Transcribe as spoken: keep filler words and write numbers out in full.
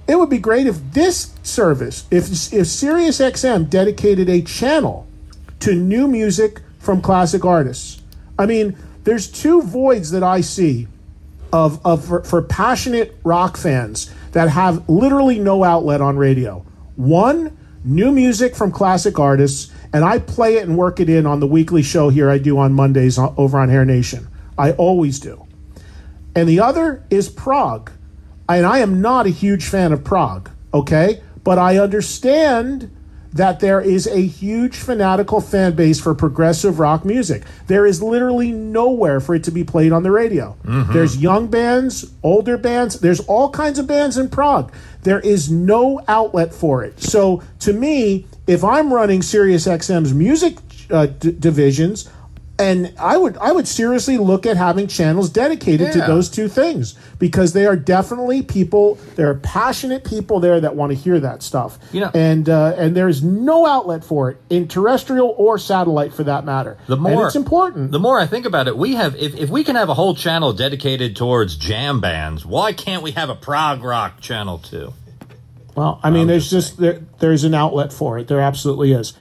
it would be great if this service, if if Sirius X M dedicated a channel to new music from classic artists. I mean, there's two voids that I see of of for, for passionate rock fans that have literally no outlet on radio. One, new music from classic artists, and I play it and work it in on the weekly show here I do on Mondays over on Hair Nation. I always do. And the other is prog. And I am not a huge fan of prog, okay? But I understand that there is a huge fanatical fan base for progressive rock music. There is literally nowhere for it to be played on the radio. Mm-hmm. There's young bands, older bands. There's all kinds of bands in prog. There is no outlet for it. So to me, if I'm running Sirius X M's music uh, d- divisions, and I would I would seriously look at having channels dedicated yeah. to those two things, because they are definitely people, there are passionate people there that want to hear that stuff. You know, and uh, and there is no outlet for it in terrestrial or satellite for that matter. The more and it's important. The more I think about it, we have if, if we can have a whole channel dedicated towards jam bands, why can't we have a prog rock channel too? Well, I mean, I'm there's just, just there, there's an outlet for it. There absolutely is.